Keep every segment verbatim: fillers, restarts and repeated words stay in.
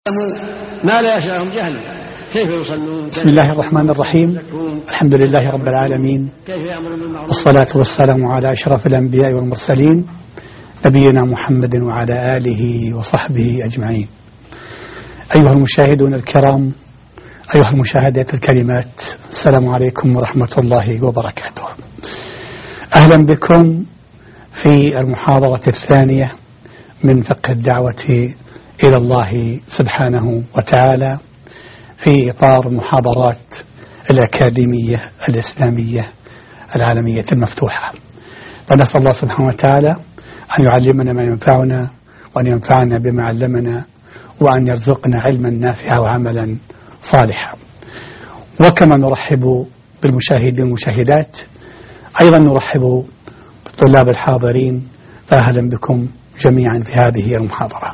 ما لا يشاءهم جهل كيف يصلون. بسم الله الرحمن الرحيم. الحمد لله رب العالمين، والصلاة والسلام على أشرف الأنبياء والمرسلين نبينا محمد وعلى آله وصحبه أجمعين. أيها المشاهدون الكرام، أيها المشاهدات الكريمات، السلام عليكم ورحمة الله وبركاته. أهلا بكم في المحاضرة الثانية من فقه الدعوة إلى الله سبحانه وتعالى في إطار محاضرات الأكاديمية الإسلامية العالمية المفتوحة. فنسأل الله سبحانه وتعالى أن يعلمنا ما ينفعنا، وأن ينفعنا بما علمنا، وأن يرزقنا علما نافعا وعملا صالحا. وكما نرحب بالمشاهدين والمشاهدات، أيضا نرحب بالطلاب الحاضرين، فأهلا بكم جميعا في هذه المحاضرة.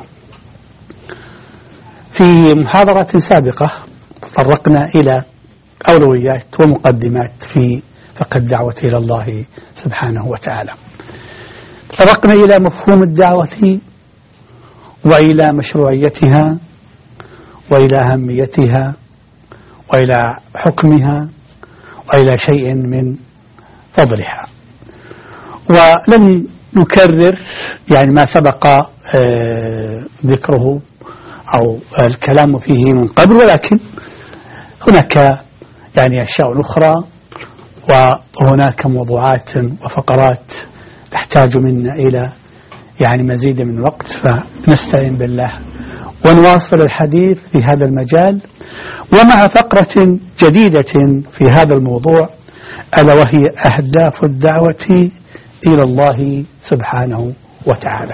في محاضرة سابقة تطرقنا إلى أولويات ومقدمات في فقه الدعوة إلى الله سبحانه وتعالى. تطرقنا إلى مفهوم الدعوة وإلى مشروعيتها وإلى أهميتها وإلى حكمها وإلى شيء من فضلها، ولن نكرر يعني ما سبق آه ذكره أو الكلام فيه من قبل، ولكن هناك يعني أشياء أخرى وهناك موضوعات وفقرات تحتاج منا إلى يعني مزيد من الوقت، فنستعين بالله ونواصل الحديث في هذا المجال، ومع فقرة جديدة في هذا الموضوع، ألا وهي أهداف الدعوة إلى الله سبحانه وتعالى.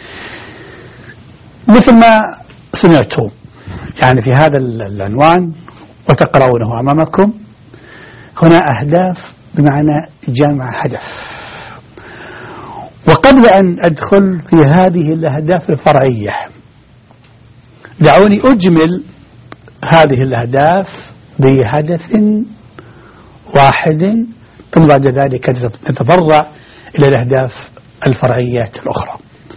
مثل ما سمعتم يعني في هذا العنوان وتقرؤونه أمامكم، هنا أهداف بمعنى جمع هدف. وقبل أن أدخل في هذه الأهداف الفرعية، دعوني أجمل هذه الأهداف بهدف واحد، ثم بعد ذلك نتفرع إلى الأهداف الفرعيات الأخرى.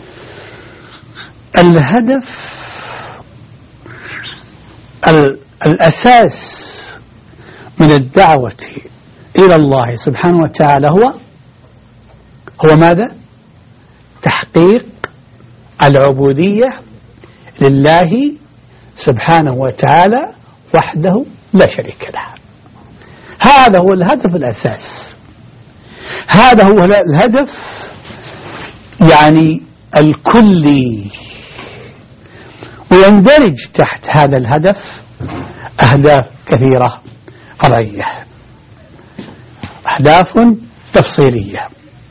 الهدف الأساس من الدعوة إلى الله سبحانه وتعالى هو هو ماذا؟ تحقيق العبودية لله سبحانه وتعالى وحده لا شريك له. هذا هو الهدف الأساس، هذا هو الهدف يعني الكلي، ويندرج تحت هذا الهدف أهداف كثيرة فرعية، أهداف تفصيلية.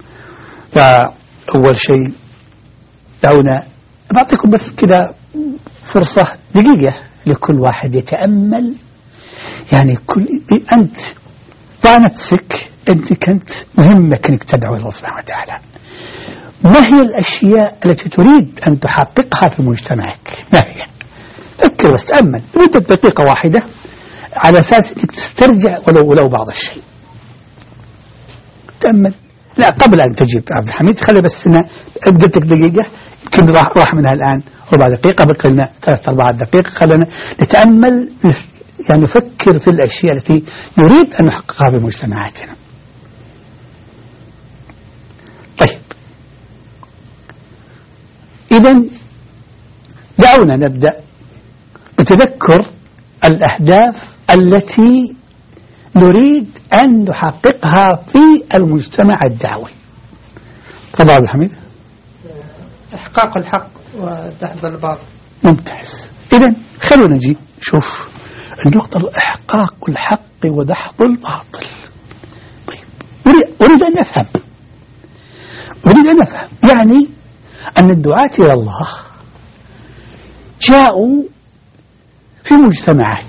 فأول شيء دعونا بعطيكم بس كده فرصة دقيقة لكل واحد يتأمل، يعني كل أنت ضع نفسك، أنت كنت مهمك أنك تدعو الله سبحانه وتعالى. ما هي الأشياء التي تريد أن تحققها في مجتمعك؟ ما هي؟ فكر بس، تأمل لمدة دقيقة واحدة على أساس أنك تسترجع ولو ولو بعض الشيء. تأمل. لا، قبل أن تجيب عبد الحميد خلي بس أنا قلت لك دقيقة، يمكن راح راح منها الآن ربع دقيقة، بقي لنا ثلاث أربع دقائق. خلينا نتأمل، يعني نفكر في الأشياء التي نريد أن نحققها في مجتمعاتنا. طيب، إذن دعونا نبدأ بتذكر الأهداف التي نريد أن نحققها في المجتمع الدعوي. تفضل عبد الحميد. إحقاق الحق ودحض الباطل. ممتاز. إذن خلونا نجي شوف النقطة، إحقاق الحق ودحض الباطل. طيب، أريد أن أفهم أريد أن أفهم يعني أن الدعاة إلى الله جاءوا في مجتمعات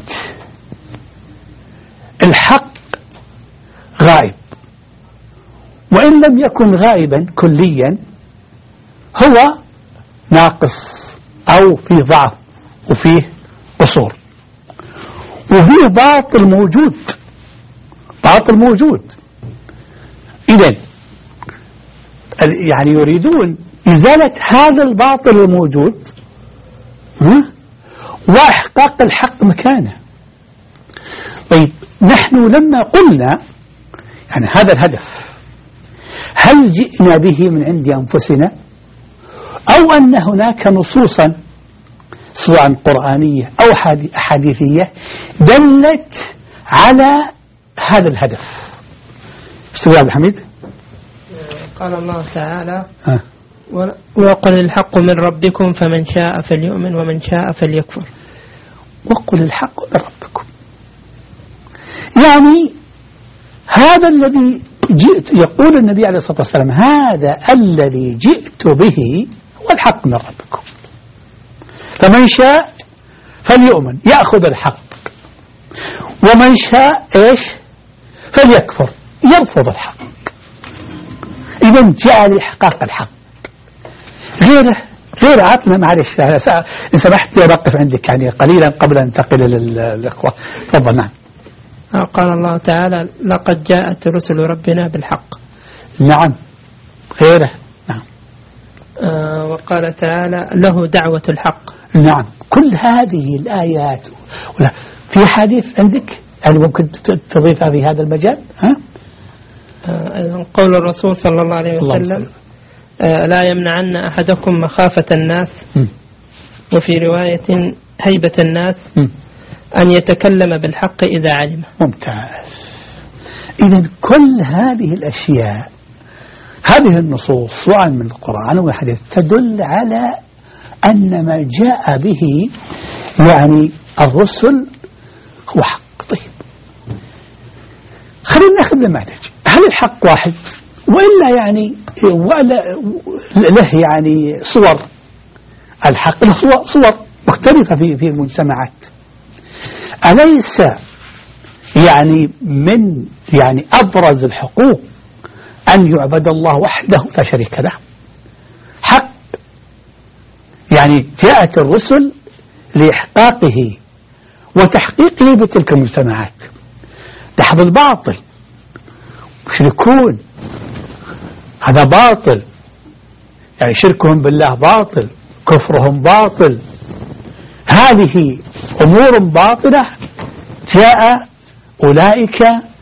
الحق غائب، وإن لم يكن غائبا كليا هو ناقص أو فيه ضعف وفيه قصور، وفيه باطل موجود باطل موجود إذن يعني يريدون إزالة هذا الباطل الموجود وإحقاق الحق مكانه. طيب نحن لما قلنا يعني هذا الهدف هل جئنا به من عند أنفسنا أو أن هناك نصوصا سواء قرآنية أو حديثية دلت على هذا الهدف؟ استاذ عبد الحميد. قال الله تعالى ها. وقل الحق من ربكم فمن شاء فليؤمن ومن شاء فليكفر. وقل الحق من ربكم يعني هذا الذي جئت يقول النبي عليه الصلاة والسلام هذا الذي جئت به هو الحق من ربكم فمن شاء فليؤمن يأخذ الحق ومن شاء إيش فليكفر يرفض الحق. إذن جاء لإحقاق الحق غيره غير عطنا. معلش إن سمحت لي أوقف عندك يعني قليلا قبل أن انتقل للإخوة. تفضل. نعم. قال الله تعالى لقد جاءت رسل ربنا بالحق. نعم. غيره. نعم. آه وقال تعالى له دعوة الحق. نعم. كل هذه الآيات ولا في حديث عندك هل ممكن تضيفها في هذا المجال؟ ها؟ آه قول الرسول صلى الله عليه وسلم آه لا يمنعن أحدكم مخافة الناس م. وفي رواية هيبة الناس م. أن يتكلم بالحق إذا علم. ممتاز. إذن كل هذه الأشياء هذه النصوص سواء من القرآن أو الحديث تدل على أن ما جاء به يعني الرسل هو حق. طيب خلينا ناخذ نماذج. هل الحق واحد وإلا يعني ولا له يعني صور؟ الحق له صور مختلفة في في المجتمعات. أليس يعني من يعني أبرز الحقوق أن يعبد الله وحده لا شريك له؟ حق يعني جاءت الرسل لإحقاقه وتحقيقه بتلك المجتمعات. دحض الباطل يشركون هذا باطل يعني شركهم بالله باطل كفرهم باطل هذه أمور باطلة. جاء أولئك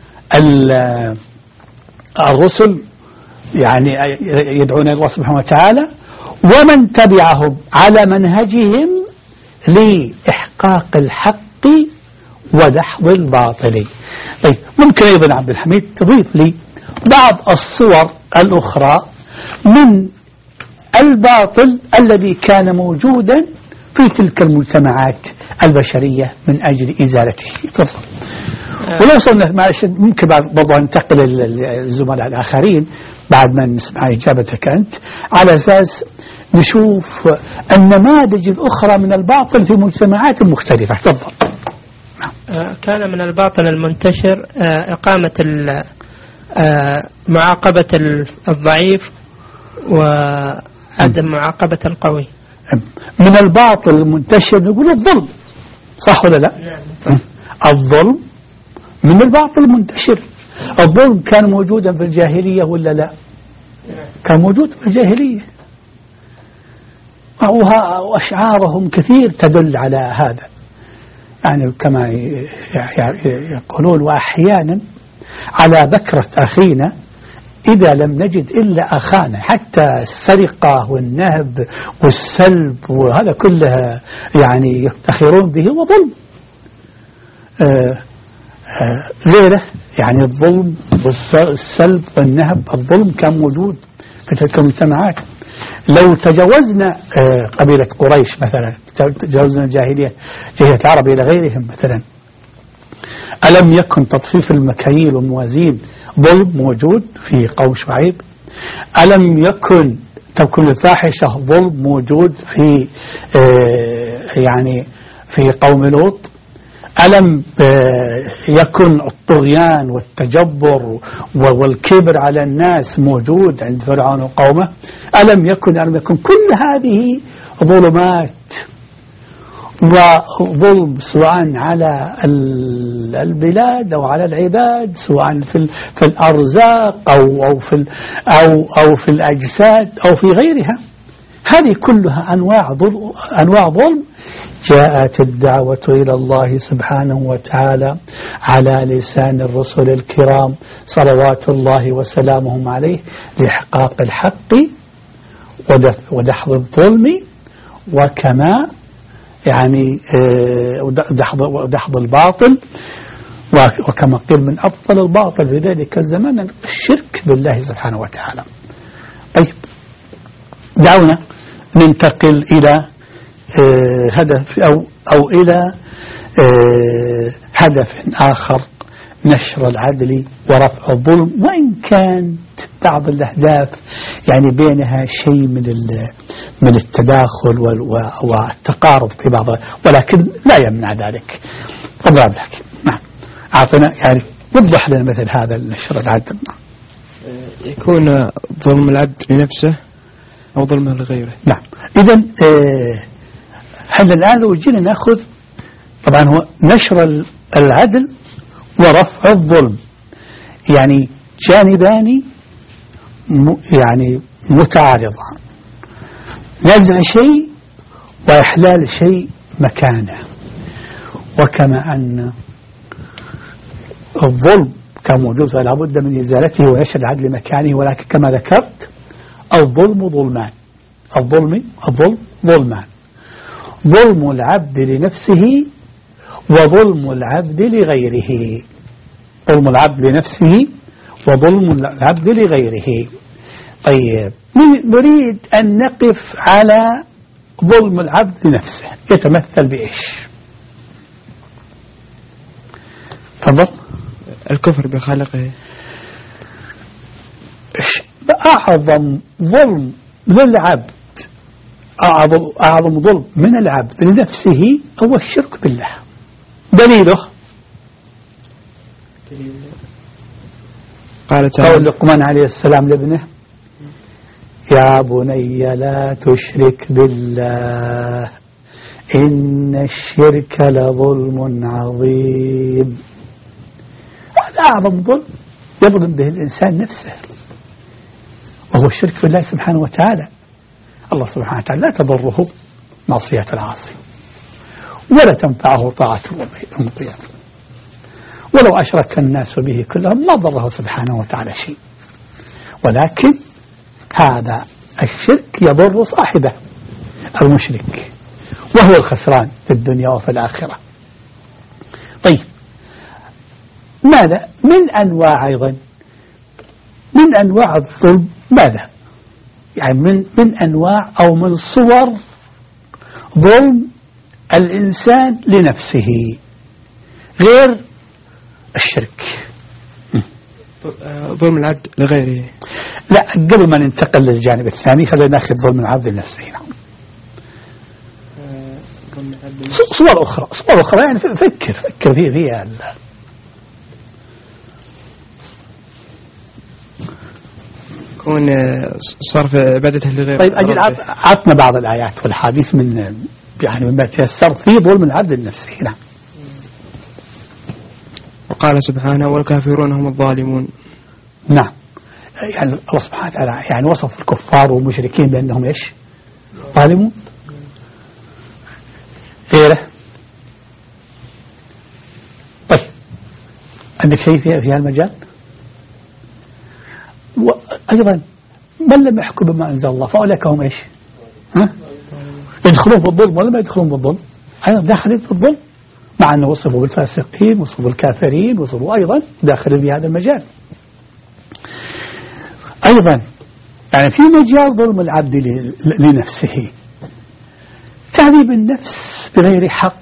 الرسل يعني يدعون الله سبحانه وتعالى ومن تبعهم على منهجهم لإحقاق الحق ودحض الباطل. طيب ممكن أيضا عبد الحميد تضيف لي بعض الصور الأخرى من الباطل الذي كان موجودا في تلك المجتمعات البشرية من أجل إزالته؟ تفضل. ولو صرنا ممكن برضو ننتقل للزملاء الآخرين بعد ما نسمع إجابتك أنت على أساس نشوف النماذج الأخرى من الباطل في مجتمعات مختلفة. تفضل. كان من الباطل المنتشر إقامة معاقبة الضعيف وعدم معاقبة القوي. من الباطل المنتشر نقول الظلم، صح ولا لا؟ نعم. الظلم من الباطل المنتشر. الظلم كان موجودا في الجاهلية ولا لا؟ كان موجود في الجاهلية وأشعارهم كثير تدل على هذا. يعني كما يقولون وأحيانا على بكرة أخينا إذا لم نجد إلا أخانا. حتى السرقة والنهب والسلب وهذا كلها يعني يفتخرون به وظلم. آه آه غيره يعني الظلم والسلب والنهب. الظلم كان موجود في تلك المجتمعات. لو تجاوزنا آه قبيلة قريش مثلا، تجاوزنا الجاهلية جاهلية العرب إلى غيرهم مثلا، ألم يكن تطفيف المكاييل والموازين ظلم موجود في قوم شعيب؟ ألم يكن تكون الفاحشة ظلم موجود في آه يعني في قوم لوط؟ ألم آه يكن الطغيان والتجبر والكبر على الناس موجود عند فرعون وقومه؟ ألم يكن ألم يكن كل هذه ظلمات وظلم سواء على البلاد أو على العباد، سواء في في الأرزاق أو أو في أو أو في الأجساد أو في غيرها. هذه كلها أنواع ظلم أنواع ظلم جاءت الدعوة إلى الله سبحانه وتعالى على لسان الرسل الكرام صلوات الله وسلامهم عليه لإحقاق الحق ودحض الظلم، وكما يعني ودحض الباطل، وكما قيل من أفضل الباطل في ذلك الزمان الشرك بالله سبحانه وتعالى. طيب دعونا ننتقل إلى آه هدف أو, أو إلى آه هدف آخر، نشر العدل ورفع الظلم، وإن كانت بعض الأهداف يعني بينها شيء من من التداخل والتقارب في بعض، ولكن لا يمنع ذلك. تفضل لك. نعم أعطنا يعني وضح لنا مثل هذا نشر العدل. يكون ظلم العبد لنفسه أو ظلمه لغيره. نعم. إذن آه هذا الآن لو جينا نأخذ طبعا هو نشر العدل ورفع الظلم، يعني جانبان يعني متعارضان، نزع شيء وإحلال شيء مكانه. وكما أن الظلم كان موجود فلا بد من إزالته ونشر العدل مكانه، ولكن كما ذكرت الظلم ظلمان، الظلم الظلم ظلمان، ظلم العبد لنفسه وظلم العبد لغيره، ظلم العبد لنفسه وظلم العبد لغيره. طيب نريد أن نقف على ظلم العبد لنفسه، يتمثل بإيش؟ تفضل. الكفر بخالقه. أعظم ظلم للعبد، أعظم, أعظم ظلم من العبد لنفسه هو الشرك بالله. دليله قال تعالى قول لقمان عليه السلام لابنه يا بني لا تشرك بالله إن الشرك لظلم عظيم. هذا أعظم ظلم يظلم به الإنسان نفسه، وهو الشرك بالله سبحانه وتعالى. الله سبحانه وتعالى لا تضره معصية العاصي ولا تنفعه طاعة المطيع، ولو أشرك الناس به كلهم ما ضره سبحانه وتعالى شيء، ولكن هذا الشرك يضر صاحبه المشرك، وهو الخسران في الدنيا وفي الآخرة. طيب ماذا من أنواع أيضا من أنواع الظلم؟ ماذا يعني من من أنواع أو من صور ظلم الإنسان لنفسه غير الشرك؟ ظلم العبد لغيره. لا، قبل ما ننتقل للجانب الثاني خلينا ناخذ ظلم العبد لنفسه. صور أخرى صور أخرى يعني فكر فكر فيه فيها كون صرف عبادته لغيره. طيب أجل عطنا بعض الآيات والحديث من يعني مما تيسر في ظلم العبد لنفسه. نعم. وقال سبحانه والكافرون هم الظالمون. نعم، يعني الله سبحانه وتعالى يعني وصف الكفار والمشركين بأنهم إيش؟ ظالمون. غيره؟ طيب عندك شيء في في هالمجال؟ وأيضا من لم يحكم بما أنزل الله فأولئك هم إيش؟ ها؟ يدخلون في الظلم ولا ما يدخلون في الظلم؟ أيضا داخلين في الظلم، مع أنه وصفوا بالفاسقين وصفوا بالكافرين وصفوا أيضا داخلين في هذا المجال. أيضا يعني في مجال ظلم العبد لنفسه، تعذيب النفس بغير حق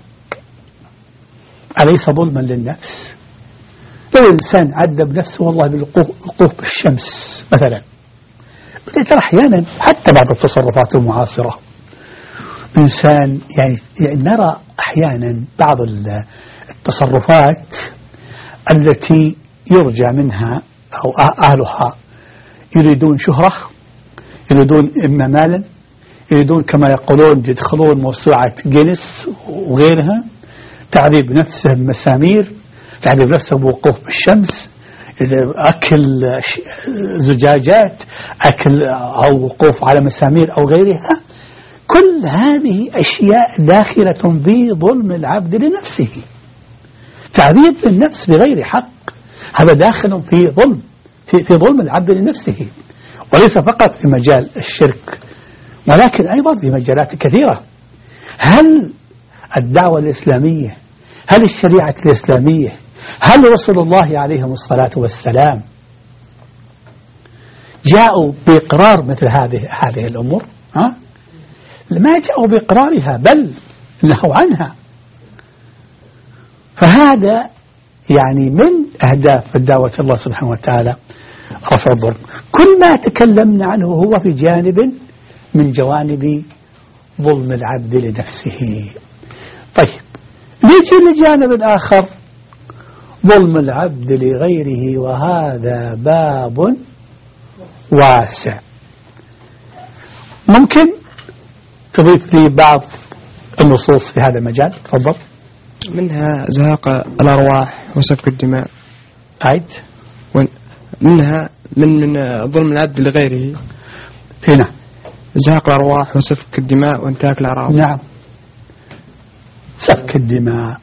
أليس ظلما للنفس؟ لو الإنسان عذب نفسه والله بالوقوف بالشمس مثلا، ترى أحيانا حتى بعض التصرفات المعاصرة إنسان يعني, يعني نرى أحيانا بعض التصرفات التي يرجى منها أو أهلها يريدون شهرة، يريدون إما مالا، يريدون كما يقولون يدخلون موسوعة جينيس وغيرها، تعذيب نفسه بمسامير، تعذيب نفسه بوقوف بالشمس، أكل زجاجات، أكل أو وقوف على مسامير أو غيرها. كل هذه أشياء داخلة في ظلم العبد لنفسه. تعذيب النفس بغير حق هذا داخل في ظلم في, في ظلم العبد لنفسه، وليس فقط في مجال الشرك ولكن أيضا في مجالات كثيرة. هل الدعوة الإسلامية، هل الشريعة الإسلامية، هل رسول الله عليهم الصلاة والسلام جاءوا بإقرار مثل هذه هذه الأمور؟ ها؟ ما جاءوا بإقرارها بل نهوا عنها. فهذا يعني من أهداف الدعوة الله سبحانه وتعالى رفع الظلم. كل ما تكلمنا عنه هو في جانب من جوانب ظلم العبد لنفسه. طيب نيجي للجانب الآخر ظلم العبد لغيره، وهذا باب واسع. ممكن تضيف لي بعض النصوص في هذا المجال؟ تفضل. منها زهاق الأرواح وسفك الدماء. عيد. منها من من ظلم العبد لغيره. هنا زهاق الأرواح وسفك الدماء وانتهاك الأعراض. نعم، سفك الدماء،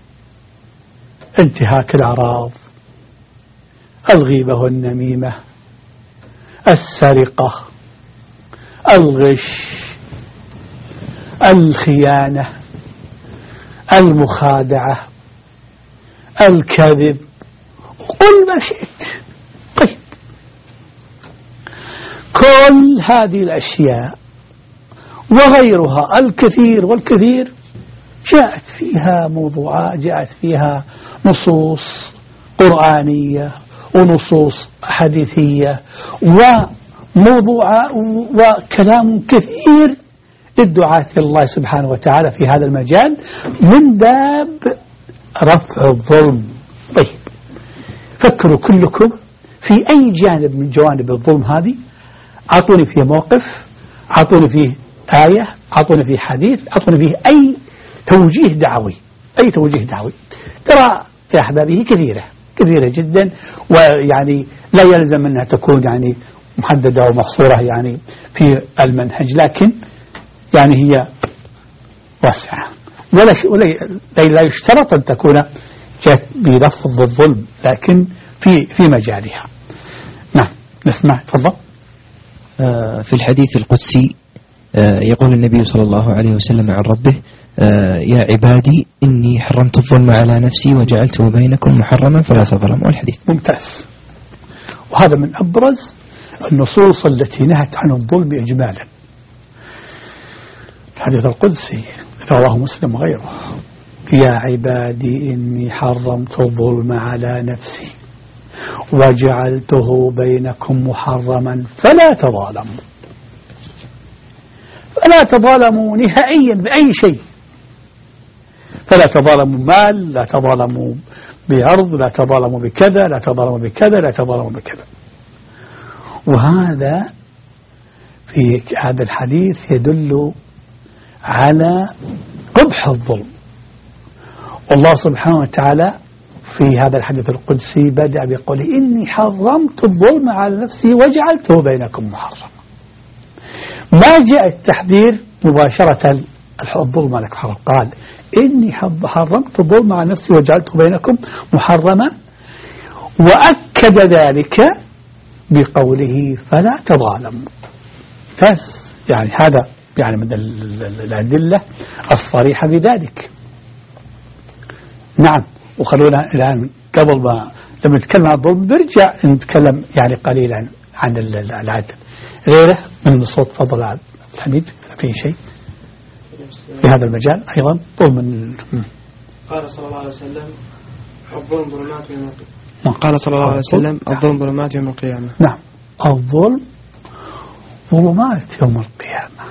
انتهاك الأعراض، الغيبة والنميمة، السرقة، الغش، الخيانة، المخادعة، الكذب، قل ما شئت. طيب كل هذه الأشياء وغيرها الكثير والكثير جاءت فيها موضوعات، جاءت فيها نصوص قرآنية ونصوص حديثية وموضوع وكلام كثير للدعاة الله سبحانه وتعالى في هذا المجال من باب رفع الظلم. طيب فكروا كلكم في أي جانب من جوانب الظلم هذه، أعطوني فيه موقف، أعطوني فيه آية، أعطوني فيه حديث، أعطوني فيه أي توجيه دعوي، أي توجيه دعوي. ترى يا أحبابي كثيرة كثيرة جدا، ويعني لا يلزم أنها تكون يعني محددة ومحصورة يعني في المنهج، لكن يعني هي واسعة، ولا ولا لا يشترط أن تكون جاءت بلفظ الظلم، لكن في في مجالها. نعم نسمع. تفضل. في الحديث القدسي يقول النبي صلى الله عليه وسلم عن ربه: يا عبادي إني حرمت الظلم على نفسي وجعلته بينكم محرما فلا تظلموا. الحديث ممتاز، وهذا من أبرز النصوص التي نهت عن الظلم إجمالا. الحديث القدسي رواه مسلم وغيره: يا عبادي إني حرمت الظلم على نفسي وجعلته بينكم محرما فلا تظالموا. فلا تظالموا نهائيا بأي شيء، فلا تظالموا مال، لا تظالموا بعرض، لا تظالموا بكذا، لا تظالموا بكذا، لا تظالموا بكذا. وهذا في هذا الحديث يدل على قبح الظلم. والله سبحانه وتعالى في هذا الحديث القدسي بدأ بقوله: إني حرمت الظلم على نفسي وجعلته بينكم محرما. ما جاء التحذير مباشرة الظلم عليك حرام، قال: إني حرمت الظلم على نفسي وجعلته بينكم محرما، وأكد ذلك بقوله فلا تظالموا. بس يعني هذا يعني من الأدلة الصريحة بذلك. نعم. وخلونا الآن قبل ما لما نتكلم عن الظلم برجع نتكلم يعني قليلا عن العدل غيره من الصوت. فضل عبد الحميد في شيء في هذا المجال أيضا ظلم. قال صلى الله عليه وسلم: الظلم ظلمات يوم القيامة. قال صلى الله عليه وسلم: الظلم ظلمات يوم القيامة. نعم، الظلم ظلمات يوم القيامة.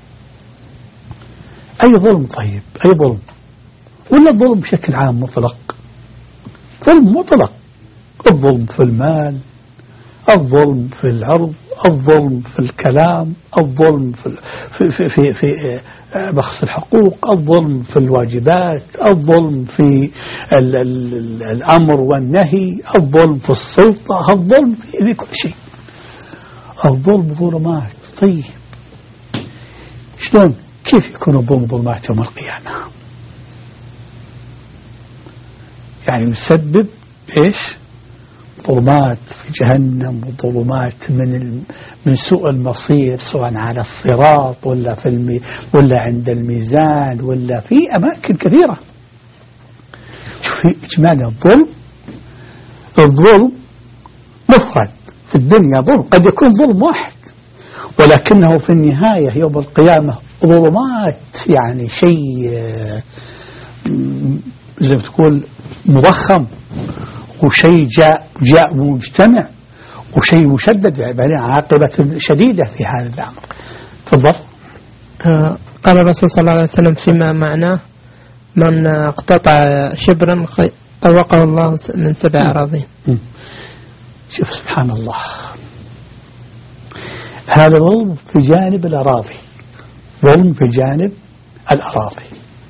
أي ظلم؟ طيب أي ظلم؟ ولا الظلم بشكل عام مطلق؟ ظلم مطلق، الظلم في المال، الظلم في العرض، الظلم في الكلام، الظلم في في في, في بخس الحقوق، الظلم في الواجبات، الظلم في ال ال الأمر والنهي، الظلم في السلطة، الظلم في كل شيء. الظلم ظلمات. طيب شلون كيف يكون الظلم ظلمات يوم القيامة؟ يعني يسبب إيش؟ ظلمات في جهنم وظلمات من من سوء المصير، سواء على الصراط ولا في المي ولا عند الميزان ولا في أماكن كثيرة. شوفي إجمالا الظلم، الظلم مفرد في الدنيا ظلم، قد يكون ظلم واحد ولكنه في النهاية يوم القيامة ظلمات، يعني شيء زي ما تقول مضخم، وشيء جاء جاء مجتمع، وشيء مشدد، يعني عاقبة شديدة في هذا الأمر. تفضل. قال الرسول صلى الله عليه وسلم فيما معناه: من اقتطع شبرا طوقه الله من سبع أراضين. شوف سبحان الله، هذا ظلم في جانب الأراضي، ظلم في جانب الأراضي.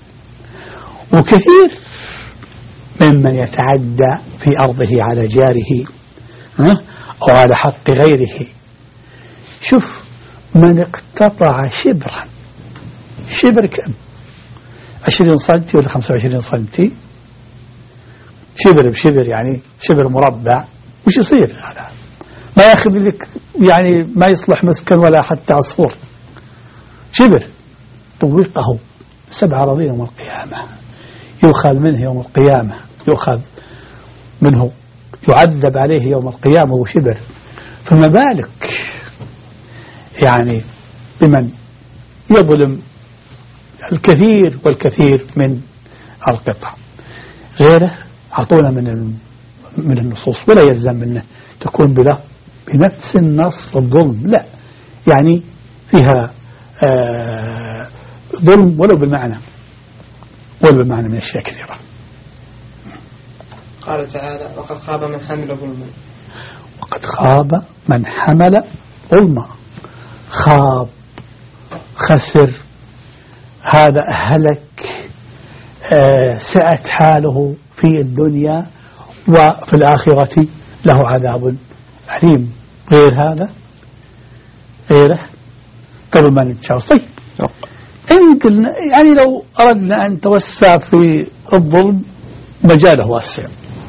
وكثير ممن يتعدى في أرضه على جاره أو على حق غيره. شوف، من اقتطع شبرا، شبر كم؟ عشرين سنتي ولا خمسة وعشرين سنتي؟ شبر بشبر، يعني شبر مربع، وش يصير هذا؟ ما ياخذ لك، يعني ما يصلح مسكن ولا حتى عصفور. شبر طوقه سبع أراضين يوم القيامة، يؤخذ منه يوم القيامة، يؤخذ منه، يعذب عليه يوم القيامة وشبر. فما بالك يعني بمن يظلم الكثير والكثير من القطع. غيره أعطونا من من النصوص، ولا يلزم منه تكون بلا بنفس النص الظلم، لا، يعني فيها آه ظلم ولو بالمعنى، ولو بالمعنى من أشياء كثيرة. قال تعالى: وقد خاب من حمل ظلما. وقد خاب من حمل ظلما. خاب، خسر، هذا هلك، آه سأت حاله في الدنيا وفي الآخرة له عذاب أليم. غير هذا، غيره قبل ما نتجاوز. طيب، إن قلنا يعني لو أردنا أن نتوسع في الظلم مجاله واسع.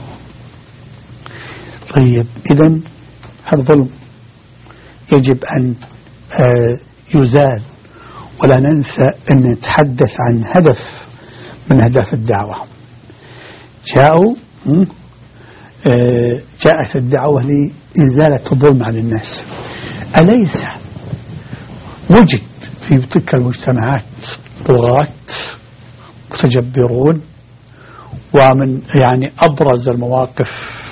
طيب، إذن هذا الظلم يجب أن آه يزال. ولا ننسى أن نتحدث عن هدف من أهداف الدعوة. جاءوا آه جاءت الدعوة لإزالة الظلم عن الناس. أليس وجد في تلك المجتمعات طغاة متجبرون؟ ومن يعني أبرز المواقف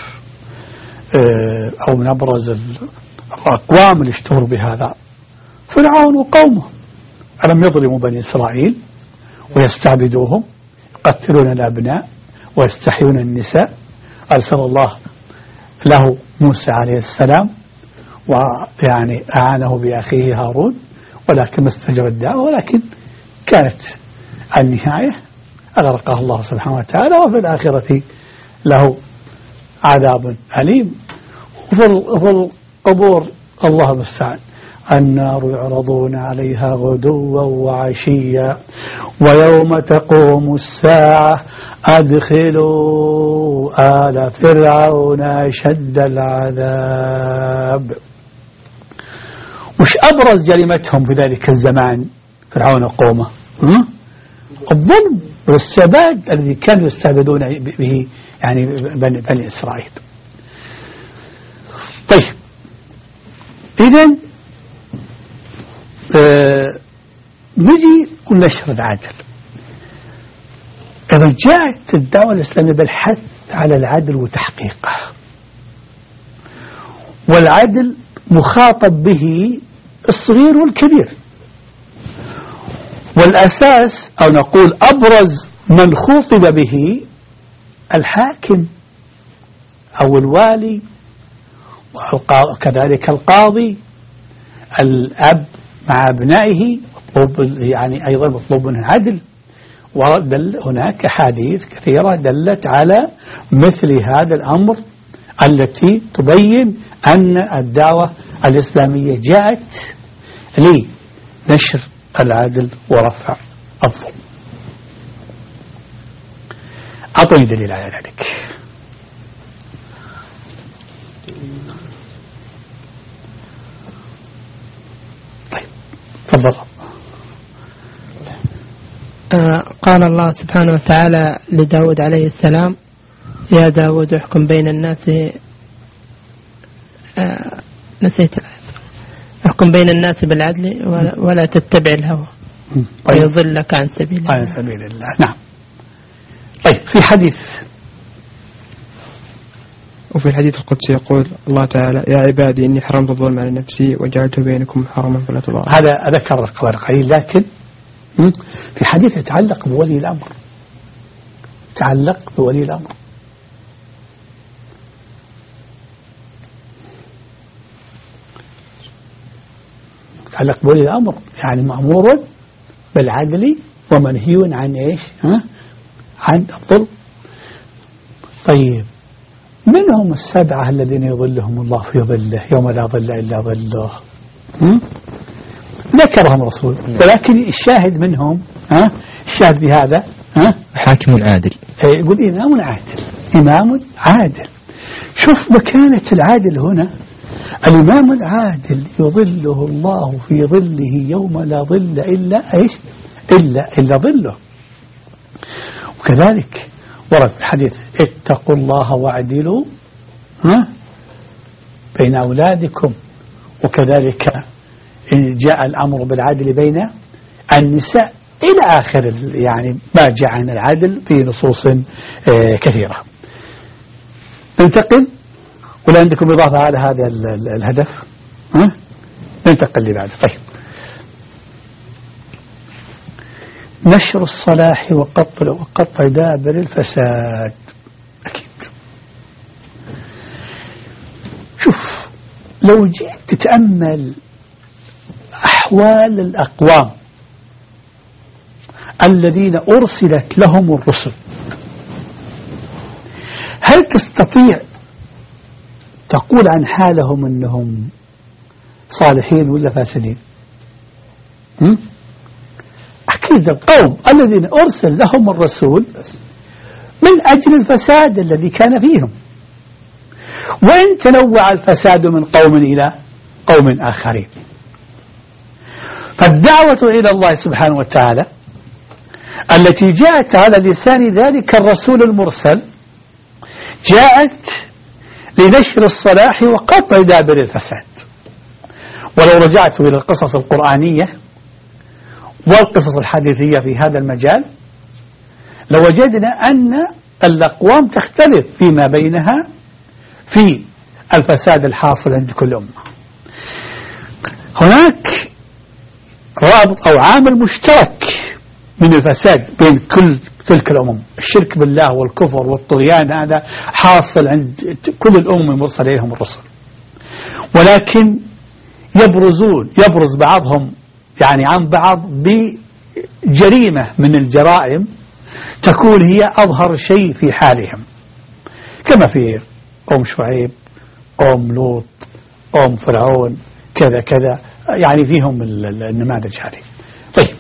آه أو من أبرز الأقوام اللي اشتهروا بهذا فرعون وقومه. ألم يظلموا بني إسرائيل ويستعبدوهم، يقتلون الأبناء ويستحيون النساء؟ أرسل الله له موسى عليه السلام ويعني أعانه بأخيه هارون، ولكن ما استجاب الدعوة، ولكن كانت النهاية أغرقه الله سبحانه وتعالى، وفي الآخرة له عذاب أليم. وفي القبور الله المستعان، النار يعرضون عليها غدوا وعشيا ويوم تقوم الساعة أدخلوا آل فرعون أشد العذاب. وش أبرز جريمتهم في ذلك الزمان فرعون وقومه؟ الظلم والاستعباد الذي كانوا يستعبدون به يعني بني, بني إسرائيل. طيب، إذن آه نجي ونشر العدل. إذا جاءت الدعوة الإسلامية بالحث على العدل وتحقيقه، والعدل مخاطب به الصغير والكبير، والأساس أو نقول أبرز من خوطب به الحاكم أو الوالي، وكذلك القاضي، الأب مع أبنائه مطلوب يعني أيضا مطلوب منه العدل. ودل هناك حديث كثيرة دلت على مثل هذا الأمر، التي تبين أن الدعوة الإسلامية جاءت لنشر العدل ورفع الظلم. أعطني دليل على ذلك. طيب تفضل. آه قال الله سبحانه وتعالى لداود عليه السلام: يا داود احكم بين الناس آه نسيت احكم بين الناس بالعدل ولا, ولا تتبع الهوى ويضلك عن سبيل الله. عن سبيل الله. نعم. طيب في حديث، وفي الحديث القدسي يقول الله تعالى: يا عبادي إني حرمت الظلم على نفسي وجعلته بينكم محرما فلا تظالموا. هذا أذكر قبل قليل، لكن في حديث يتعلق بولي الأمر، يتعلق بولي الأمر. يتعلق بولي الأمر يعني مأمور بالعدل ومنهي عن إيش؟ ها؟ عن الظلم. طيب من هم السبعة الذين يظلهم الله في ظله يوم لا ظل إلا ظله؟ ذكرهم الرسول، ولكن الشاهد منهم، ها؟ الشاهد بهذا، ها؟ حاكم عادل. يقول إمام عادل، إمام عادل. شوف مكانة العادل هنا. الإمام العادل يظله الله في ظله يوم لا ظل إلا إيش؟ إلا إلا ظله. وكذلك ورد الحديث: اتقوا الله واعدلوا ها بين أولادكم. وكذلك جاء الأمر بالعدل بين النساء إلى آخر يعني ما جاء عن العدل في نصوص كثيرة. ننتقل ولا عندكم إضافة على هذا الهدف؟ ها؟ ننتقل لبعده. طيب نشر الصلاح وقطع وقطع دابر الفساد. أكيد. شوف لو جيت تتأمل أحوال الأقوام الذين أرسلت لهم الرسل، هل تستطيع تقول عن حالهم أنهم صالحين ولا فاسدين؟ هم؟ أكيد القوم الذين أرسل لهم الرسول من أجل الفساد الذي كان فيهم، وإن تنوع الفساد من قوم إلى قوم آخرين. فالدعوة إلى الله سبحانه وتعالى التي جاءت على لسان ذلك الرسول المرسل جاءت لنشر الصلاح وقطع دابر الفساد. ولو رجعت إلى القصص القرآنية والقصص الحديثية في هذا المجال لوجدنا أن الأقوام تختلف فيما بينها في الفساد الحاصل عند كل أمة. هناك رابط أو عامل مشترك من الفساد بين كل تلك الأمم، الشرك بالله والكفر والطغيان، هذا حاصل عند كل الأمم المرسل إليهم الرسل، ولكن يبرزون يبرز بعضهم يعني عن بعض بجريمة من الجرائم تكون هي أظهر شيء في حالهم، كما في قوم شعيب، قوم لوط، قوم فرعون، كذا كذا، يعني فيهم النماذج هذه. طيب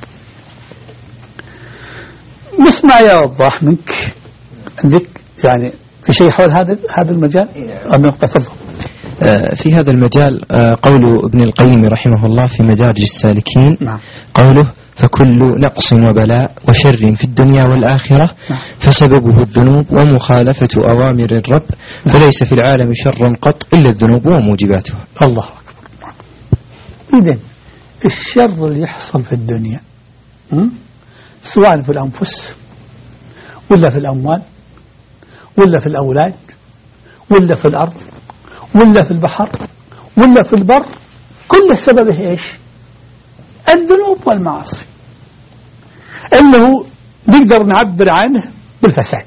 نسمع يا وضاح منك، عندك يعني في شيء حول هذا هذا المجال؟ تفضل. في هذا المجال قول ابن القيم رحمه الله في مدارج السالكين، نعم. قوله: فكل نقص وبلاء وشر في الدنيا والآخرة نعم. فسببه الذنوب ومخالفة أوامر الرب، نعم. فليس في العالم شر قط إلا الذنوب وموجباتها. الله أكبر. إذن الشر اللي يحصل في الدنيا سواء في الأنفس ولا في الأموال ولا في الأولاد ولا في الأرض ولا في البحر ولا في البر، كل سببه إيش؟ الذنوب والمعاصي، اللي هو نقدر نعبر عنه بالفساد.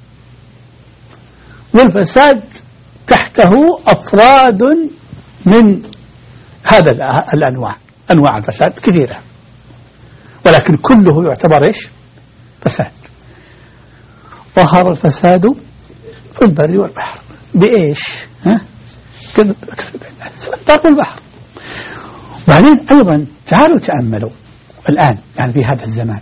والفساد تحته أفراد من هذا الأنواع، أنواع الفساد كثيرة، ولكن كله يعتبر إيش؟ فساد. ظهر الفساد في البر والبحر بإيش؟ ها؟ كذا البر والبحر. وبعدين أيضا تعالوا تأملوا الآن يعني في هذا الزمان،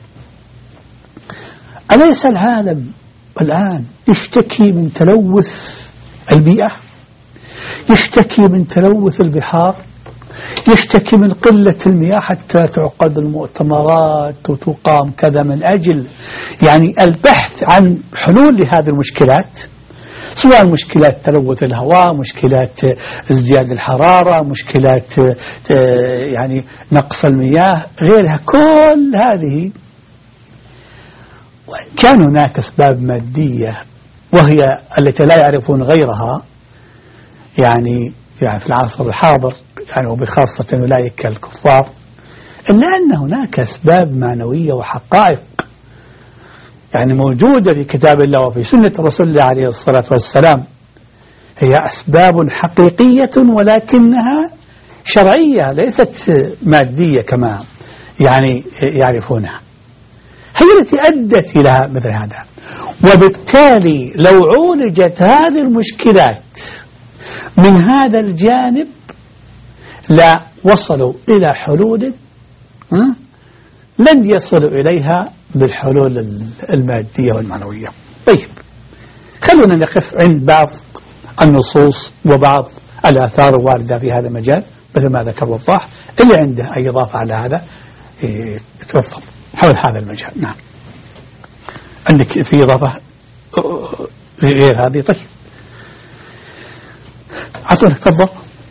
أليس العالم الآن يشتكي من تلوث البيئة، يشتكي من تلوث البحار، يشتكي من قلة المياه حتى تعقد المؤتمرات وتقام كذا من أجل يعني البحث عن حلول لهذه المشكلات، سواء مشكلات تلوث الهواء، مشكلات ازدياد الحرارة، مشكلات يعني نقص المياه، غيرها. كل هذه وإن كان هناك أسباب مادية وهي التي لا يعرفون غيرها يعني يعني في العصر الحاضر يعني وبخاصة أولئك الكفار، إلا أن هناك أسباب معنوية وحقائق يعني موجودة في كتاب الله وفي سنة رسول الله عليه الصلاة والسلام، هي أسباب حقيقية ولكنها شرعية ليست مادية كما يعني يعرفونها، هي التي أدت إلى مثل هذا. وبالتالي لو عولجت هذه المشكلات من هذا الجانب لا وصلوا إلى حلول لن يصلوا إليها بالحلول المادية والمعنوية. طيب خلونا نقف عند بعض النصوص وبعض الآثار الواردة في هذا المجال مثل ما ذكر وضاح، اللي عنده أي إضافة على هذا يتفضل حول هذا المجال. نعم عندك في إضافة غير هذه؟ طيب عطونا تفضل.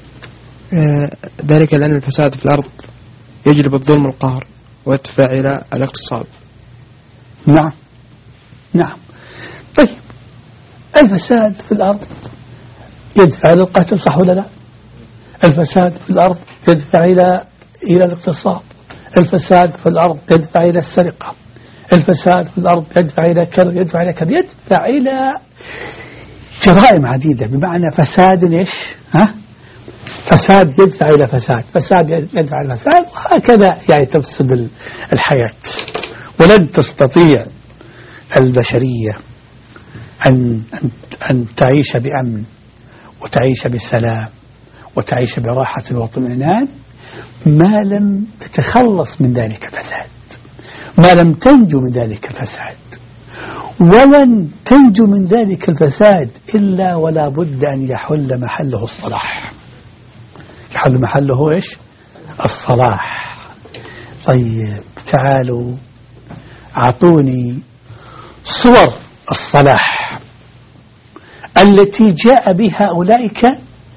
ذلك لأن الفساد في الأرض يجلب الظلم والقهر ويدفع إلى الاغتصاب. نعم نعم. طيب الفساد في الأرض يدفع إلى القتل صح ولا لا؟ الفساد في الأرض يدفع إلى إلى الاغتصاب، الفساد في الأرض يدفع إلى السرقة، الفساد في الأرض يدفع إلى كذا يدفع إلى كذا يدفع إلى جرائم عديدة، بمعنى فساد إيش؟ ها؟ فساد يدفع إلى فساد، فساد يدفع إلى فساد، وهكذا يعني تفسد الحياة. ولن تستطيع البشرية أن أن تعيش بأمن وتعيش بسلام وتعيش براحة واطمئنان ما لم تتخلص من ذلك الفساد، ما لم تنجو من ذلك الفساد. ولن تنجو من ذلك الفساد إلا ولا بد أن يحل محله الصلاح. يحل محله إيش؟ الصلاح. طيب تعالوا أعطوني صور الصلاح التي جاء بها أولئك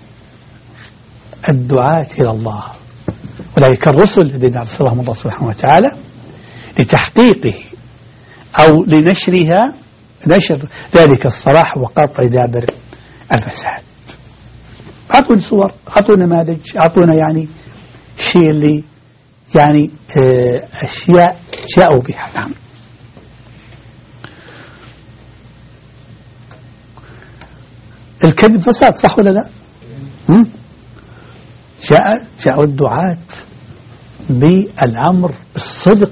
الدعاة إلى الله، أولئك الرسل الذين أرسلهم الله سبحانه وتعالى لتحقيقه أو لنشرها، نشر ذلك الصلاح وقطع دابر الفساد. أعطونا صور، أعطونا نماذج، أعطونا يعني شيء اللي يعني أشياء جاءوا بها. نعم. الكذب فساد صح ولا لا؟ جاء جاءوا الدعاة بالأمر بالصدق،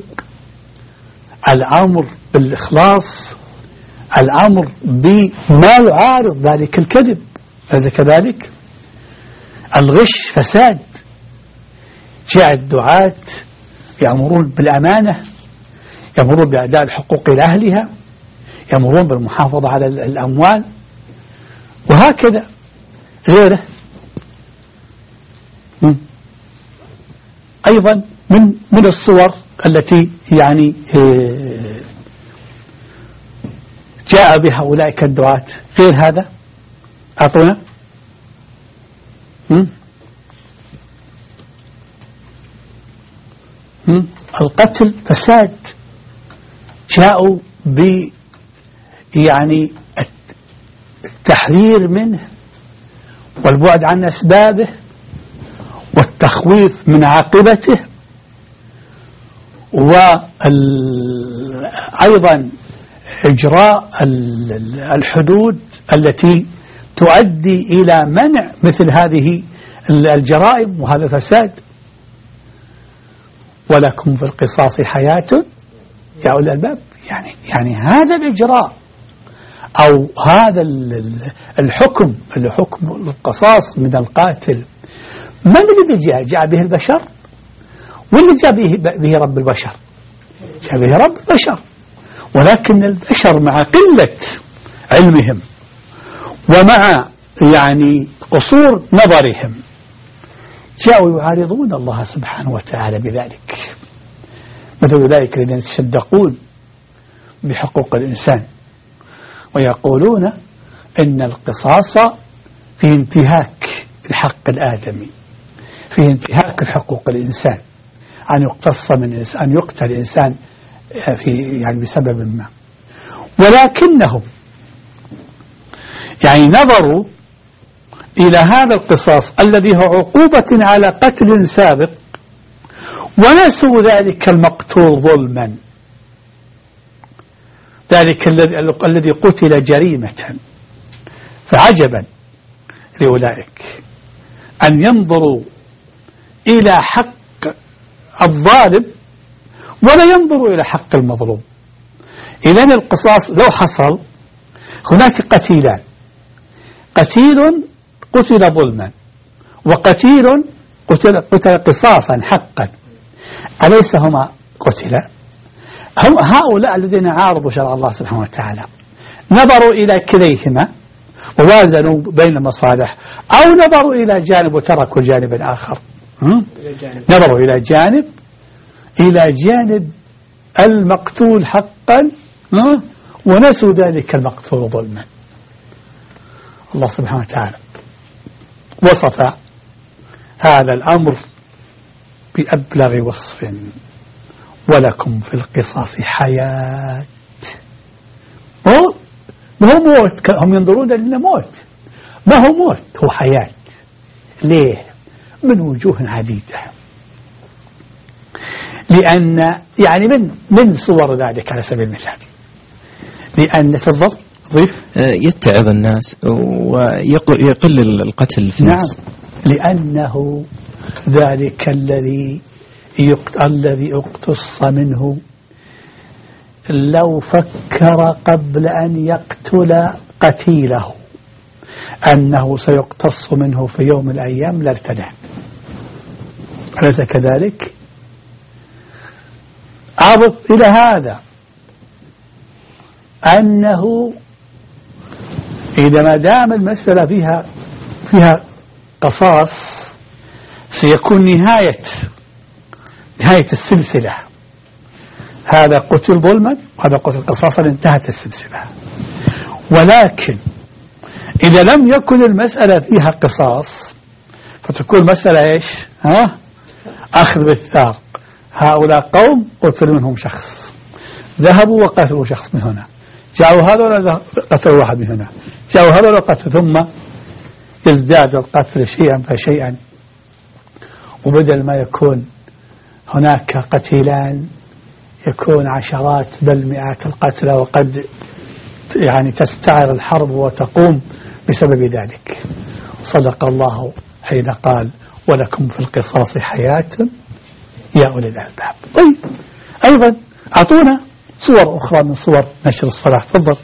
الأمر بالإخلاص، الأمر بما يعارض ذلك الكذب، هذا كذلك. الغش فساد. جاء الدعاة يأمرون بالأمانة، يأمرون بأداء الحقوق إلى أهلها، يأمرون بالمحافظة على الأموال، وهكذا غيره. أيضا من من الصور التي يعني جاء بها أولئك الدعاة غير هذا، أعطونا. القتل فساد. جاءوا ب يعني التحذير منه والبعد عن أسبابه والتخويف من عاقبته، وأيضا إجراء الحدود التي تؤدي إلى منع مثل هذه الجرائم وهذا الفساد. ولكم في القصاص حياة يا أولي الألباب. يعني يعني هذا الإجراء أو هذا الحكم الحكم القصاص من القاتل من الذي جاء؟ جاء به البشر، واللي جاء به, به رب البشر جاء به رب البشر، ولكن البشر مع قلة علمهم ومع يعني قصور نظرهم جاءوا يعارضون الله سبحانه وتعالى بذلك، مثل أولئك الذين يتصدقون بحقوق الإنسان ويقولون إن القصاص في انتهاك الحق الآدمي، في انتهاك الحقوق الإنسان، أن يقتص من إنسان، أن يقتل إنسان في يعني بسبب ما، ولكنهم يعني نظروا إلى هذا القصاص الذي هو عقوبة على قتل سابق ونسوا ذلك المقتول ظلما، ذلك الذي قتل جريمة. فعجبا لأولئك أن ينظروا إلى حق الظالم ولا ينظروا إلى حق المظلوم. إذن القصاص لو حصل هناك قتيلان، قتيل قتل ظلما وقتيل قتل, قتل قصاصا حقا، أليس هما قتلا؟ هم هؤلاء الذين عارضوا شرع الله سبحانه وتعالى نظروا إلى كليهما ووازنوا بين المصالح، أو نظروا إلى جانب وتركوا جانب آخر، نظروا إلى جانب إلى جانب المقتول حقا ونسوا ذلك المقتول ظلما. الله سبحانه وتعالى وصف هذا الأمر بأبلغ وصف: ولكم في القصاص حياة. ما هو موت، هم ينظرون إلى موت، ما هو موت، هو حياة. ليه؟ من وجوه عديدة، لأن يعني من من صور ذلك على سبيل المثال، لأن تفضل ضيف يتعظ الناس ويقل القتل في الناس. نعم، لأنه ذلك الذي الذي اقتص منه لو فكر قبل أن يقتل قتيله أنه سيقتص منه في يوم من الأيام لارتدع. أليس كذلك؟ عرض إلى هذا أنه إذا ما دام المسألة فيها فيها قصاص سيكون نهاية نهاية السلسلة، هذا قتل ظلما وهذا قتل قصاصا، انتهت السلسلة. ولكن إذا لم يكن المسألة فيها قصاص فتكون مسألة إيش؟ ها؟ أخذ بالثار. هؤلاء قوم قتل منهم شخص، ذهبوا وقتلوا شخص من هنا، جاءوا هذا قتلوا واحد من هنا، جاءوا هذا وقتلوا، ثم يزداد القتل شيئا فشيئا، وبدل ما يكون هناك قتيلان يكون عشرات بل مئات القتلى، وقد يعني تستعر الحرب وتقوم بسبب ذلك. صدق الله حين قال: ولكم في القصاص حياة يا أولي الألباب. طيب، أيضا أعطونا صور أخرى من صور نشر الصلاح. تفضل.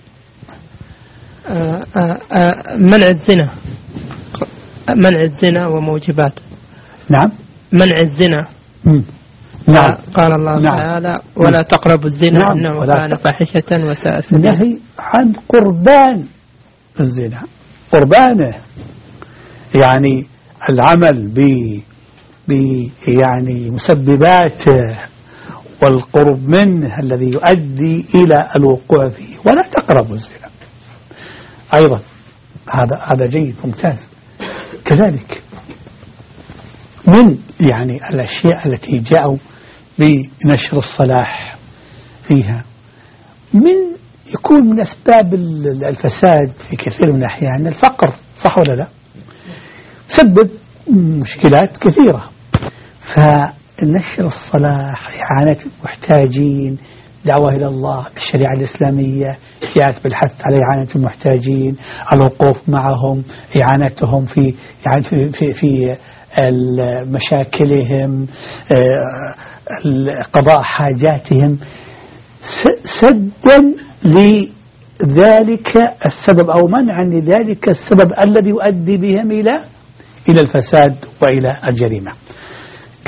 منع الزنا، منع الزنا وموجباته. نعم، منع الزنا. مم. نعم. قال الله نعم. تعالى: ولا تقربوا الزنا نعم. إنه كان فاحشة وساء سبيلا. نهي عن قربان الزنا، قربانه يعني العمل ب ب يعني مسبباته والقرب منه الذي يؤدي إلى الوقوع فيه. ولا تقربوا الزنا أيضا، هذا هذا جيد ممتاز. كذلك من يعني الأشياء التي جاءوا بنشر الصلاح فيها، من يكون من أسباب الفساد في كثير من الأحيان الفقر، صح ولا لا؟ سبب مشكلات كثيرة. فنشر الصلاح، إعانة المحتاجين، دعوة إلى الله، الشريعة الإسلامية جاءت بالحث على إعانة المحتاجين، الوقوف معهم، إعانتهم في يعني في في, في مشاكلهم، قضاء حاجاتهم، سدا لذلك السبب أو منعا لذلك السبب الذي يؤدي بهم إلى إلى الفساد وإلى الجريمة.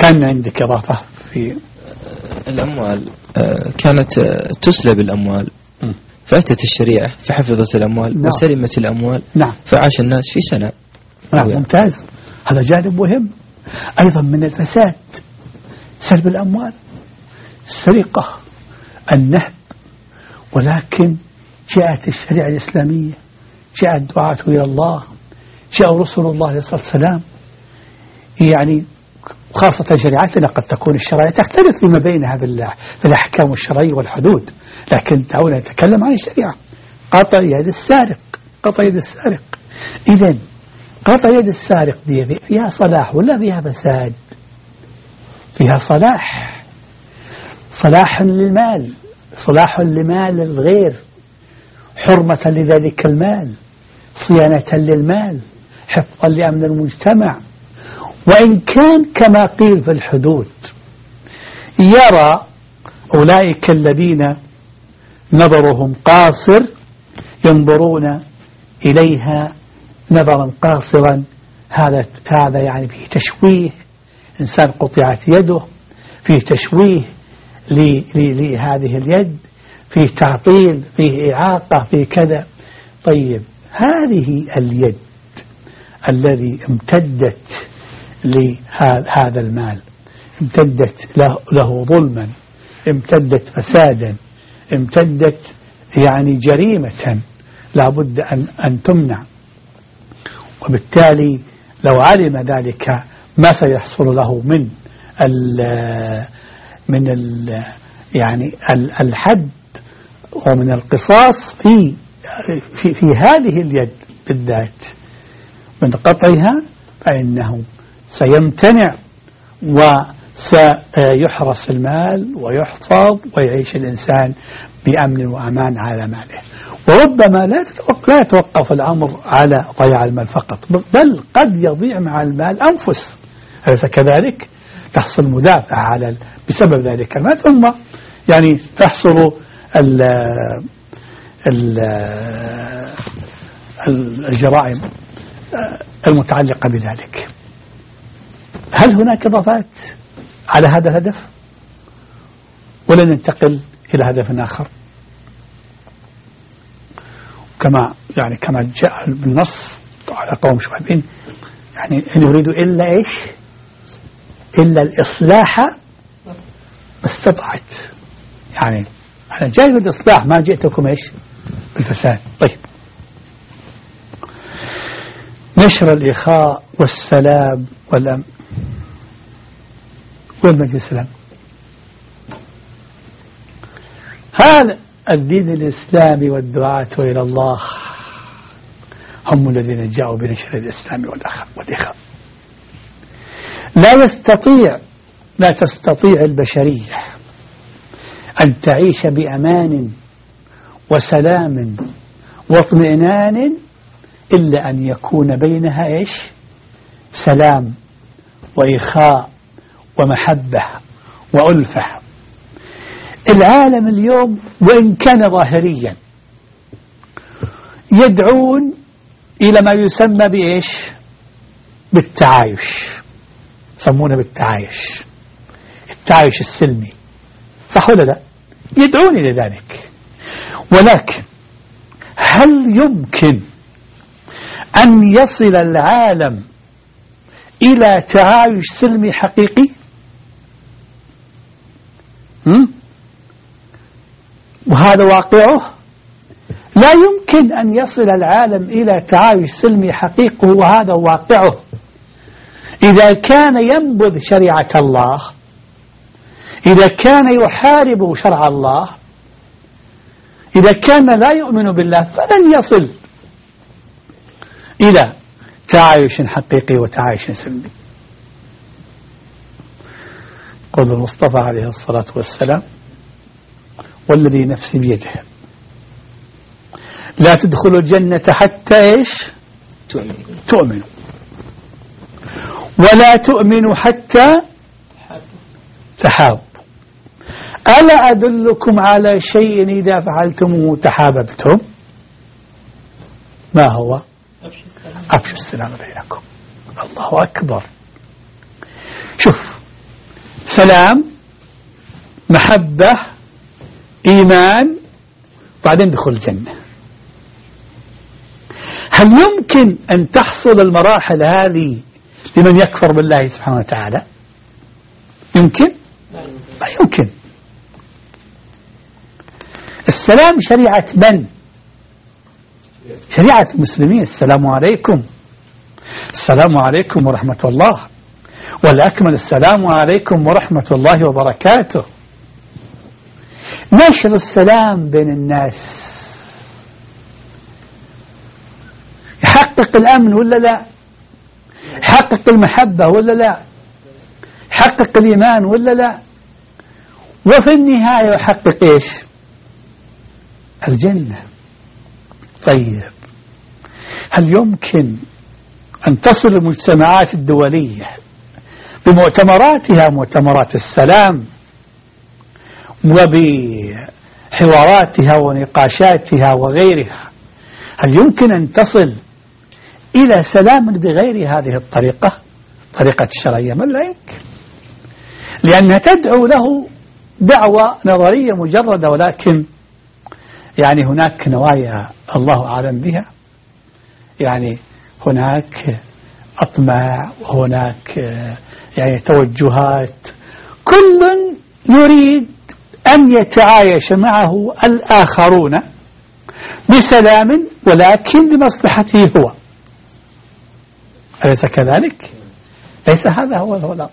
كان عندك إضافة في الأموال. كانت تسلب الأموال فأتت الشريعة فحفظت الأموال. نعم. وسلمت الأموال. نعم. فعاش الناس في سلام. نعم. ممتاز. هذا جانب مهم. أيضا من الفساد سلب الأموال، السرقة، النهب. ولكن جاءت الشريعة الإسلامية، جاء الدعاة إلى الله، جاء رسول الله عليه الصلاة والسلام، يعني خاصة شريعتنا قد تكون الشرعية تختلف فيما بينها في الأحكام الشرعية والحدود، لكن دعونا نتكلم عن الشريعة. قطع يد السارق، قطع يد السارق. إذن قطع يد السارق دي فيها صلاح ولا فيها فساد؟ فيها صلاح، صلاح للمال، صلاح لمال الغير، حرمة لذلك المال، صيانة للمال، حفظا لأمن المجتمع. وإن كان كما قيل في الحدود يرى أولئك الذين نظرهم قاصر ينظرون إليها نظرا قاصرا، هذا هذا يعني فيه تشويه، إنسان قطعت يده، فيه تشويه لهذه اليد، فيه تعطيل، فيه إعاقة، فيه كذا. طيب هذه اليد الذي امتدت لهذا المال، امتدت له, له ظلما، امتدت فسادا، امتدت يعني جريمة لا بد أن, أن تمنع. وبالتالي لو علم ذلك ما سيحصل له من ال من ال يعني الحد ومن القصاص في في في هذه اليد بالذات من قطعها، فإنه سيمتنع وسيحرس المال ويحفظ ويعيش الإنسان بأمن وأمان على ماله. وربما لا لا يتوقف الأمر على ضياع المال فقط، بل قد يضيع مع المال أنفس، أليس كذلك؟ تحصل مدافعة على بسبب ذلك المال، ثم يعني تحصل ال ال الجرائم المتعلقة بذلك. هل هناك إضافات على هذا الهدف ولا ننتقل إلى هدف آخر؟ كما يعني كما جاء بالنص على قوم شعيب، يعني إن يريد إلا إيش؟ إلا الإصلاح ما استطعت. يعني أنا جاي بالإصلاح، ما جئتكم إيش؟ بالفساد. طيب، نشر الإخاء والسلام والأمن. وين مجلس السلام؟ هذا الدين الإسلامي والدعاة إلى الله هم الذين جاءوا بنشر الإسلام والإخاء. لا يستطيع لا تستطيع البشرية أن تعيش بأمان وسلام واطمئنان إلا أن يكون بينها إيش؟ سلام وإخاء ومحبة وألفة. العالم اليوم وإن كان ظاهريا يدعون إلى ما يسمى بإيش؟ بالتعايش، يسمونه بالتعايش، التعايش السلمي، صح ولا لا؟ يدعون إلى ذلك. ولكن هل يمكن أن يصل العالم إلى تعايش سلمي حقيقي؟ هم؟ وهذا واقعه. لا يمكن أن يصل العالم إلى تعايش سلمي حقيقي وهذا واقعه إذا كان ينبذ شريعة الله، إذا كان يحارب شرع الله، إذا كان لا يؤمن بالله، فلن يصل إلى تعايش حقيقي وتعايش سلمي. قول المصطفى عليه الصلاة والسلام: والذي نفسي بيده لا تدخلوا الجنة حتى إيش؟ تؤمنوا تؤمنوا ولا تؤمنوا حتى تحابوا. ألا أدلكم على شيء إذا فعلتموه تحاببتم؟ ما هو؟ أفشوا السلام بينكم. الله أكبر. شوف، سلام، محبة، إيمان، بعدين دخول الجنة. هل يمكن أن تحصل المراحل هذه لمن يكفر بالله سبحانه وتعالى؟ يمكن؟ لا يمكن. السلام شريعة من؟ شريعة المسلمين. السلام عليكم، السلام عليكم ورحمة الله، والأكمل السلام عليكم ورحمة الله وبركاته. نشر السلام بين الناس يحقق الأمن ولا لا؟ يحقق المحبة ولا لا؟ يحقق الإيمان ولا لا؟ وفي النهاية يحقق إيش؟ الجنة. طيب، هل يمكن أن تصل المجتمعات الدولية بمؤتمراتها، مؤتمرات السلام، وبحواراتها ونقاشاتها وغيرها، هل يمكن أن تصل إلى سلام بغير هذه الطريقة، طريقة الشرعية؟ من لا يمكن، لأنها تدعو له دعوة نظرية مجردة، ولكن يعني هناك نوايا الله أعلم بها، يعني هناك أطماع وهناك يعني توجهات، كل يريد أن يتعايش معه الآخرون بسلام ولكن لمصلحته هو. أليس كذلك؟ ليس هذا هو الأمر.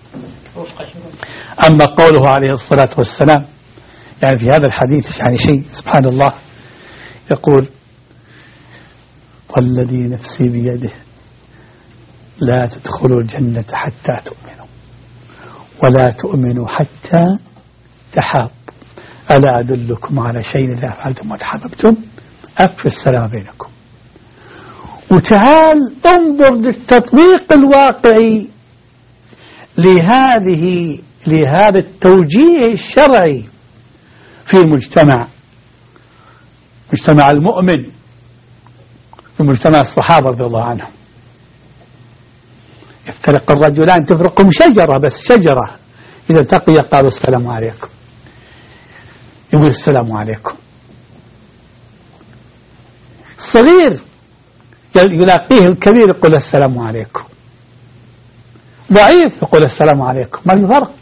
أما قوله عليه الصلاة والسلام يعني في هذا الحديث يعني شيء سبحان الله، يقول: والذي نفسي بيده لا تدخلوا الجنة حتى تؤمنوا ولا تؤمنوا حتى تحابوا، ألا أدلكم على شيء إذا فعلتم وتحاببتم أفشوا السلام بينكم. وتعال انظر للتطبيق الواقعي لهذه لهذا التوجيه الشرعي في المجتمع، مجتمع المؤمن، في مجتمع الصحابة رضي الله عنهم. يفترق الرجلان، تفرقهم شجرة، بس شجرة إذا التقي قالوا السلام عليكم، يقول السلام عليكم. الصغير يلاقيه الكبير يقول السلام عليكم، ضعيف يقول السلام عليكم، ما في فرق،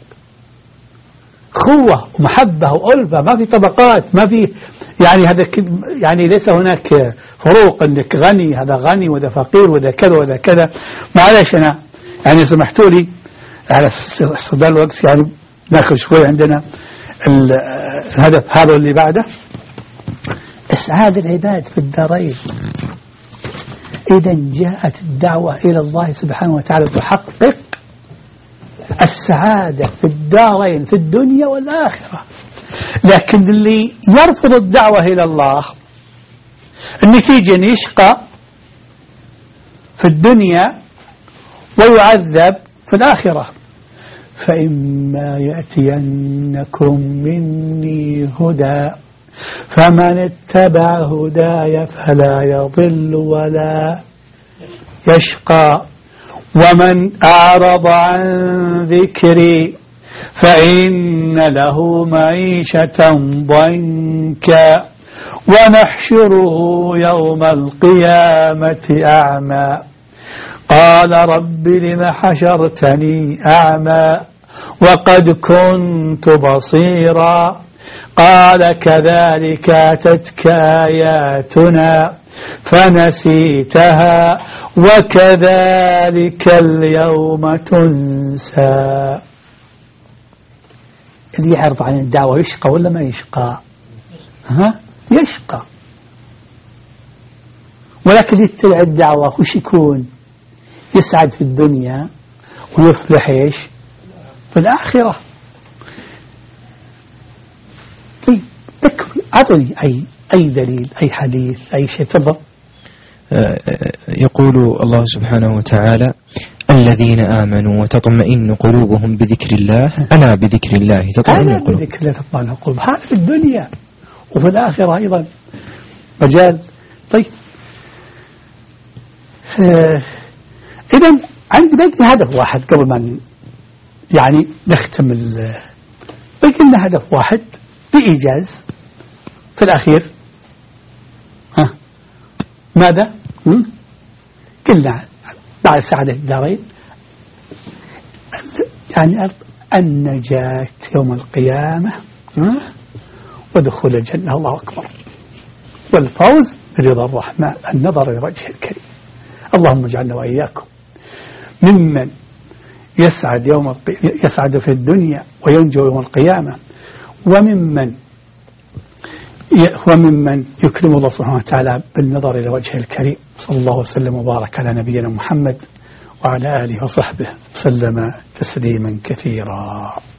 خوة ومحبة وألفة، ما في طبقات، ما في يعني هذا يعني ليس هناك فروق انك غني هذا غني وذا فقير وذا كذا وذا كذا. معلش أنا يعني سمحتوا لي على استغلال الوقت يعني ناخذ شوي عندنا الهدف هذا اللي بعده، إسعاد العباد في الدارين. إذا جاءت الدعوة إلى الله سبحانه وتعالى تحقق السعادة في الدارين، في الدنيا والآخرة. لكن اللي يرفض الدعوة إلى الله النتيجة أن يشقى في الدنيا ويعذب في الآخرة. فإما يأتينكم مني هدى فمن اتبع هداي فلا يضل ولا يشقى ومن أعرض عن ذكري فإن له معيشة ضنكا ونحشره يوم القيامة أعمى قال رب لم حشرتني أعمى وقد كنت بصيرا قال كذلك أتتك آياتنا فنسيتها وكذلك اليوم تنسى. اللي يعرض عن الدعوة يشقى ولا ما يشقى؟ ها؟ يشقى. ولكن يتبع الدعوة وش يكون؟ يسعد في الدنيا ويفلح ايش؟ في الآخرة. طيب أعطني أي أي دليل، أي حديث، أي شيء. تفضل. يقول الله سبحانه وتعالى الذين آمنوا وتطمئن قلوبهم بذكر الله ألا بذكر الله تطمئن القلوب. ألا بذكر الله تطمئن القلوب. هذا في الدنيا وفي الآخرة أيضا مجال. طيب آه إذن عندي بدي هدف واحد قبل ما يعني نختم قلنا هدف واحد بإيجاز في الأخير. ها ماذا قلنا بعد سعادة الدارين يعني النجاة يوم القيامة ودخول الجنة، الله أكبر، والفوز برضا الرحمن، النظر إلى وجهه الكريم. اللهم اجعلنا وإياكم ممن يسعد يوم يسعد في الدنيا وينجو يوم القيامة، وممن وممن يكرم الله سبحانه وتعالى بالنظر إلى وجهه الكريم. صلى الله وسلم وبارك على نبينا محمد وعلى آله وصحبه وسلم تسليما كثيرا.